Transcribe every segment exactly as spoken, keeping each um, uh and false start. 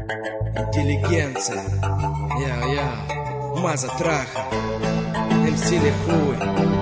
Интеллигенция. Яу-яу. Маза траха. эм си Лихуй.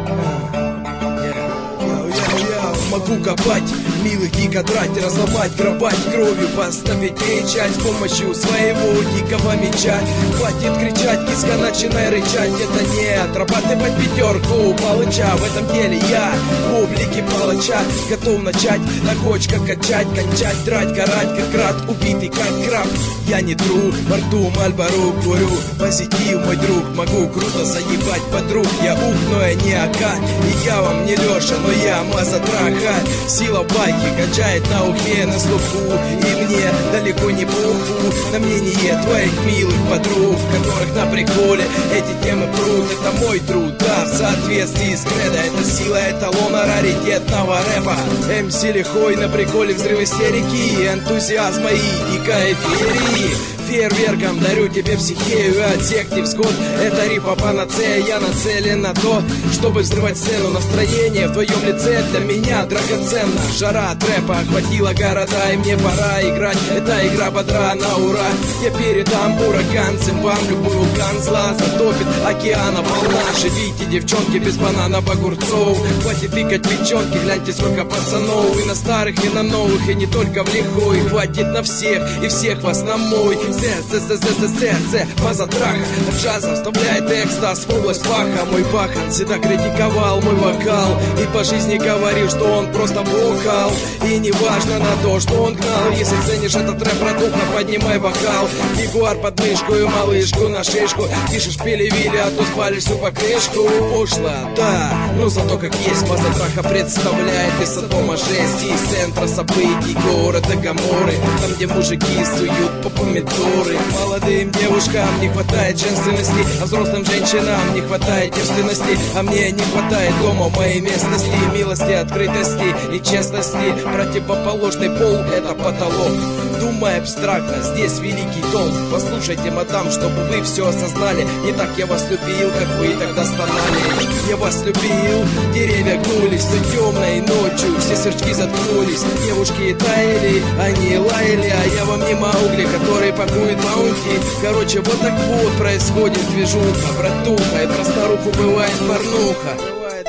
Могу копать, милых дико драть, разломать, гробать, кровью поставить печать с помощью своего дикого меча. Хватит кричать, киска, начинай рычать. Это не отрабатывать пятерку палыча. В этом деле я в облике палача готов начать на кочках качать, кончать, драть, карать, как крат, убитый как краб. Я не тру, во рту Мальборо курю. Позитив, мой друг, могу круто заебать подруг. Я ух, но я не Ака, и я вам не Леша, но я Маза траха. Сила байки качает на ухе, на слуху. И мне далеко не похуй на мнение твоих милых подруг, которых на приколе эти темы прут. Это мой труд, да, в соответствии с кредо. Это сила эталона раритетного рэпа. эм си Лихой на приколе, взрыв истерики, энтузиазма и дикой феерии. Фейерверком дарю тебе психею от секти взгод. Это рифа панацея, я нацелен на то, чтобы взрывать сцену. Настроение в твоем лице для меня драгоценно. Жара трэпа охватила города, и мне пора играть. Эта игра бодра на ура. Я передам ураганцам вам любой вулкан зла затопит океана волна. Живите, девчонки, без бананов, огурцов. Хватит тыкать печенки, гляньте, сколько пацанов. И на старых, и на новых, и не только в Лихой. Хватит на всех, и всех вас на мой. Зе-зе-зе-зе-зе-зе, Маза траха. Джазом вставляет экстаз в область паха. Мой пахан всегда критиковал мой вокал и по жизни говорил, что он просто вокал. И не важно на то, что он гнал. Если ценишь этот рэп-продукт, поднимай бокал. Ягуар под мышку и малышку на шишку. Тишишь пили-вили, а то спалишь всю покрышку. Пошло, да, но зато как есть. Маза траха представляет из Содома жесть, из центра событий города Гоморы, там где мужики суют по помидоры. Молодым девушкам не хватает женственности, а взрослым женщинам не хватает девственности. А мне не хватает дома моей местности, милости, открытости и честности. Противоположный пол — это потолок. Думай абстрактно, здесь великий толк. Послушайте, мадам, чтобы вы все осознали. Не так я вас любил, как вы тогда стонали. Я вас любил, деревья гнулись все темной ночью, все сверчки заткнулись, девушки таяли, они лаяли, а я вам не Маугли, который пакует баунти. Короче, вот так вот происходит движуха, братуха, и про старуху бывает порнуха. Бывает,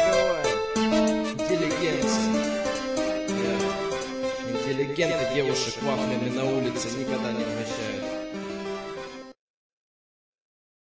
бывает. Интеллигенция. Интеллигенты девушек вафлями на улице никогда не угощают.